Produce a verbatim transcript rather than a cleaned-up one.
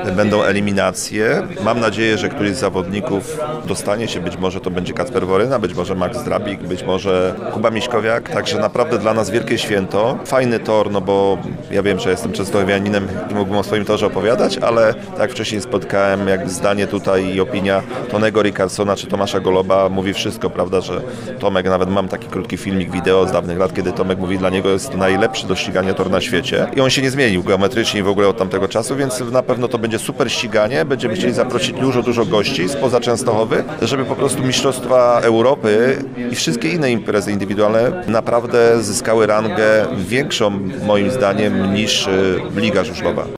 będą eliminacje. Mam nadzieję, że któryś z zawodników dostanie się, być może to będzie Kacper Woryna, być może Max Drabik, być może Kuba Miśkowiak, także naprawdę dla nas wielkie święto. Fajny tor, no bo ja wiem, że jestem częstochowianinem i mógłbym o swoim torze opowiadać, ale tak jak wcześniej spotkałem, jakby zdanie tutaj i opinia Tonego Rickardsona czy Tomasza Goloba mówi wszystko, prawda, że Tomek, nawet mam taki krótki filmik wideo z dawnych lat, kiedy Tomek mówi, dla niego jest to najlepszy do ścigania tor na świecie i on się nie zmienił geometrycznie w ogóle od tamtego czasu, więc na pewno to będzie super ściganie, będziemy chcieli zaprosić dużo, dużo gości spoza Częstochowy, żeby po prostu Mistrzostwa Europy i wszystkie inne imprezy indywidualne naprawdę zyskały rangę większą moim zdaniem niż Liga Żużlowa.